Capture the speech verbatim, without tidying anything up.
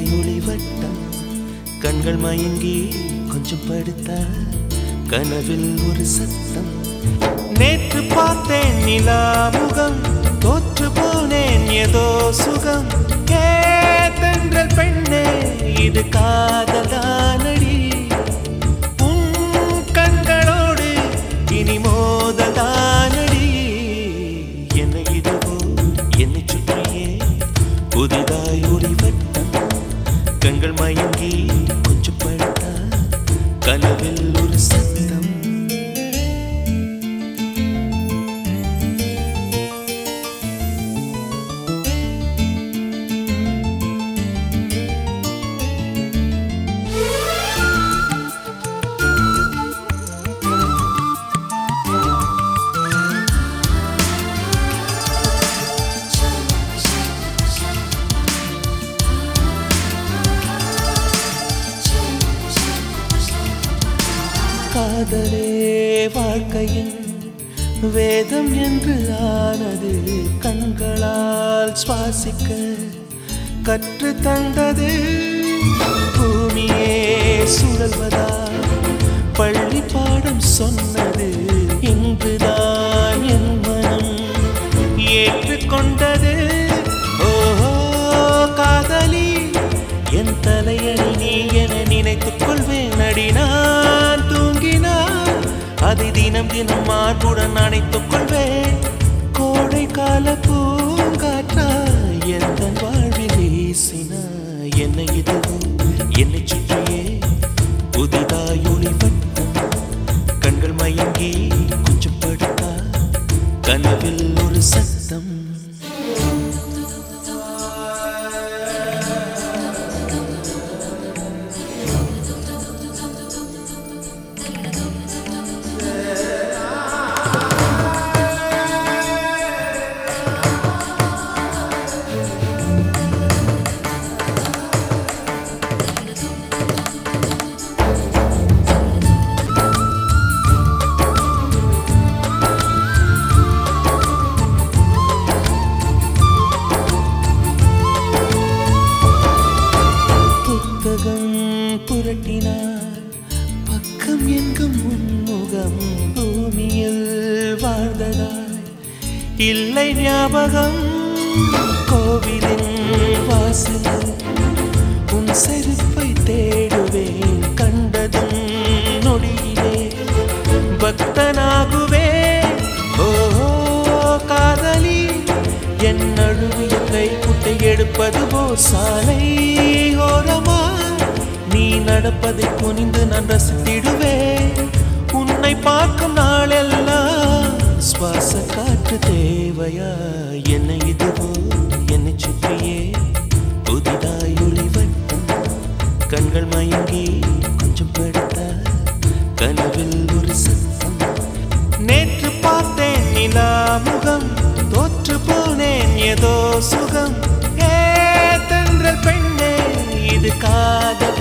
புதிதாய் ஒளிவட்டம் கண்கள் மயங்கி கொஞ்சம் படுத்தா கனவில் ஒரு சத்தம். நேற்று பார்த்தேன் நிலா முகம், தோற்று போனேன் ஏதோ சுகம். கேத்தென்றல் பெண்ணே இது காதலானடி, உன் கண்களோடு இனி மோதலானடி. என்னை இதுவோ என்னை சுற்றியே புதிதாய் ஒளிவட்டம் கண்கள் மயங்கி கொஞ்சம் படுத்தா கனவில் ஒரு சத்தம். காதலே வாழ்க்கையின் வேதம் என்று ஆனது, கண்களால் சுவாசிக்க கற்று தந்தது. பூமியே சுழல்வதா பள்ளி பாடம் சொன்னது, இங்குதான் என் மனம் ஏற்றுக்கொண்டது. ஓஹோ காதலி என் தலையணி நீ என நினைத்துக் கொள்வேன் அடி. நான் தூங்கினான் அதை தினம் தினம் மார்புடன் அணைத்துக் கொள்வேன். கோடை கால பூங்காற்றா எந்த வாழ்வில் வீசினா என்னை இதுவும் என்னை சுற்றியே புதிதாய் ஒளிவட்டம் கண்கள் மயங்கி கொஞ்சம் படுத்தா கனவில் ஒரு சத்தம். புரட்டினார் பக்கம் எங்கும் உன்முகம், பூமியில் வாழ்ந்ததாய் இல்லை ஞாபகம். கோவிலின் வாசலில் உன் செருப்பை தேடுவேன், கண்டதும் நொடியிலே பக்தனாகுவேன். ஓ காதலி என் நழுவிய கை குட்டை எடுப்பது போர் சாலை ஓரமா நீ நடப்பதை குனிந்து நான் ரசித்திடுவேன். உன்னை பார்க்கும் நாளெல்லாம் சுவாச காற்று தேவையா? என்னை இதுவோ என்னை சுற்றியே புதிதாய் ஒளிவட்டம் கண்கள் மயங்கி கொஞ்சம் படுத்தா கனவில் ஒரு சத்தம். நேற்று பார்த்தேன் நிலா முகம், தோற்று போனேன் ஏதோ சுகம். ஏ தென்றல் பெண்ணே இது காதல்